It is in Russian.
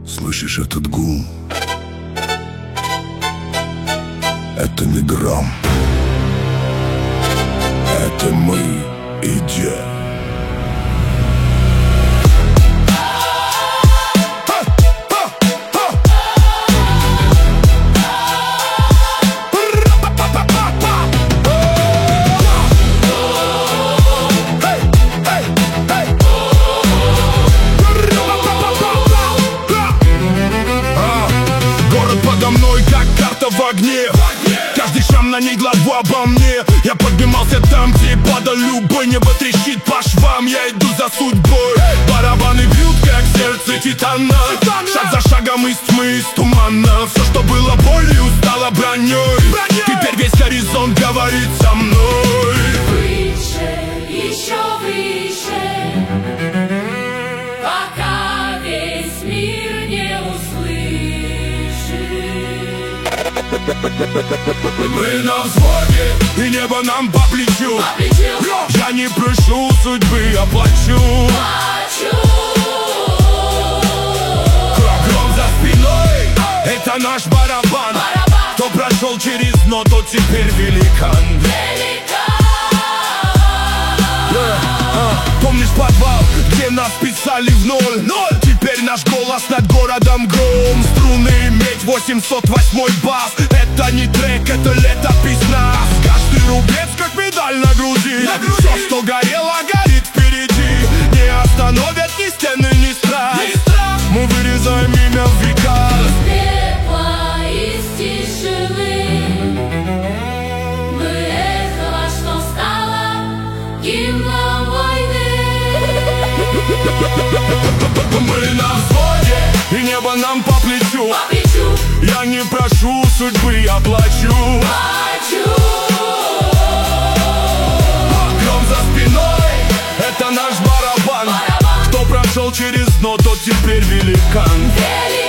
Слышишь этот гул? Это не гром. Это мы идем. Подо мной, как карта в огне. Каждый шрам на ней главу обо мне. Я поднимался там, где падал любой. Небо трещит по швам, я иду за судьбой. Барабаны бьют, как сердце титана. Шаг за шагом из тьмы, из тумана. Все, что было болью, стало броней. Теперь весь горизонт говорит со мной. Выше, еще выше, пока весь мир не услышит. Мы на взводе, и небо нам по плечу. Я не прошу судьбы, я плачу. Гром за спиной, это наш барабан. Кто прошел через дно, тот теперь великан. Помнишь подвал, где нас писали в ноль? Теперь наш голос над городом гром. Струны, медь, 808 бас. Это не трек, это летопись нас. Каждый рубец, как медаль на груди. Все, что горело, горит впереди. Не остановят ни стены, ни страх. Мы вырезаем имя в века. Из пепла, из тишины мы эхо, что стало гимном войны. Мы на взводе, и небо нам по плечу. Я не прошу судьбы, я плачу. Гром за спиной, это наш барабан. Кто прошел через дно, тот теперь великан.